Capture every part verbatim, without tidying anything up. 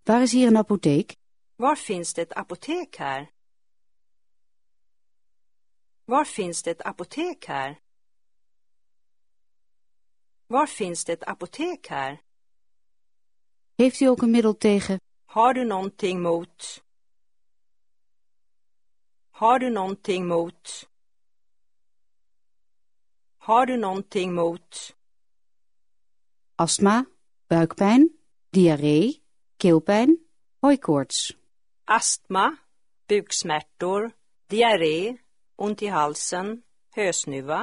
Waar is hier een apotheek? Var finns det ett apotek här? Var finns det ett apotek här? Var finns det ett apotek här? Heeft u ook een middel tegen? Har du någonting mot? Har du någonting mot? Har du någonting mot? Astma, buikpijn, diarree, keelpijn, hooikoorts. Astma, buksmärtor, diarré, ont i halsen, hösnuva.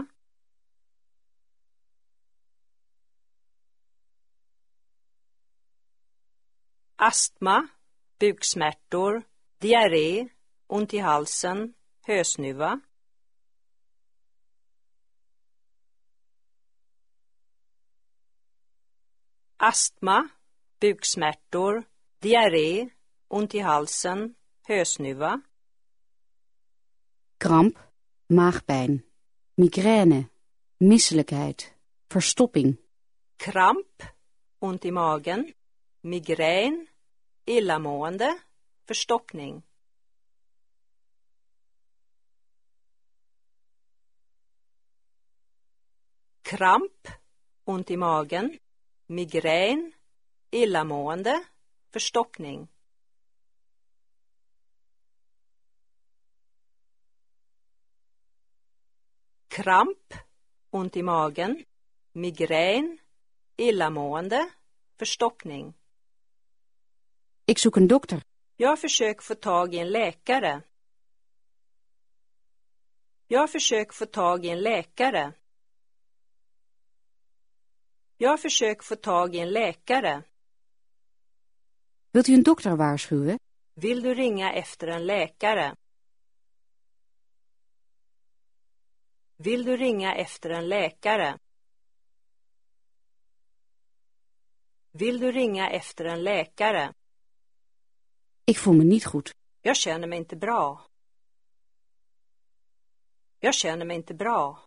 Astma, buksmärtor, diarré, ont i halsen, hösnuva. Astma, buksmärtor, diarré, ont i halsen, hösnuva. Kramp, maagpijn, migraine, misselijkheid, verstopping. Kramp, ont i magen, migrän, illamående, förstoppning. Kramp, ont i magen, migrän, illamående, förstoppning. Kramp, ont i magen, migrän, illamående, förstoppning. Ik zoek een dokter. Jag försöker få tag i en läkare. Jag försöker få tag i en läkare. Jag försöker få tag i en läkare. Wilt u een dokter waarschuwen? Vill du ringa efter en läkare? Vill du ringa efter en läkare? Vill du ringa efter en läkare? Ik voel me niet goed. Jag känner mig inte bra. Jag känner mig inte bra.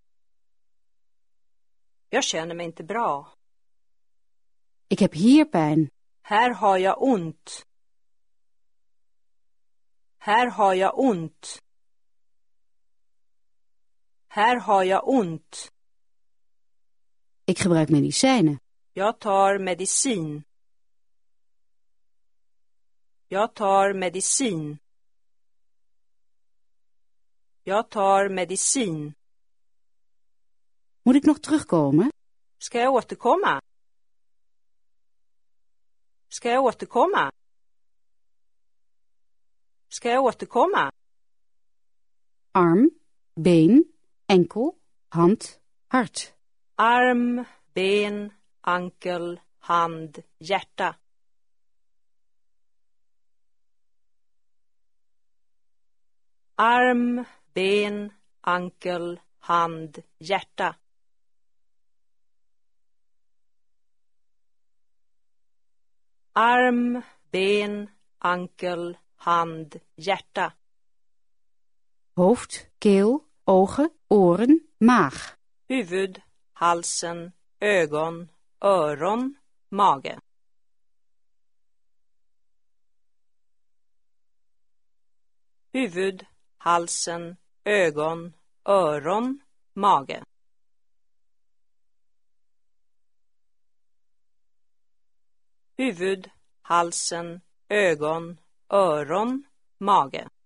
Jag känner mig inte bra. Ik heb hier pijn. Här har jag ont. Här har jag ont. Här har jag ont. Ik gebruik medicijnen. Jag tar medicin. Jag tar medicin. Jag tar medicin. Moet ik nog terugkomen? Ska jag återkomma? Ska jag återkomma? Ska jag återkomma? Arm, been, enkel, hand, hart. Arm, ben, ankel, hand, hjärta. Arm, ben, ankel, hand, hjärta. Arm, ben, ankel, hand, hjärta. Hoofd, keel, ogen, oren, maag. Huvud, halsen, ögon, öron, mage. Huvud, halsen, ögon, öron, mage. Huvud, halsen, ögon, öron, mage.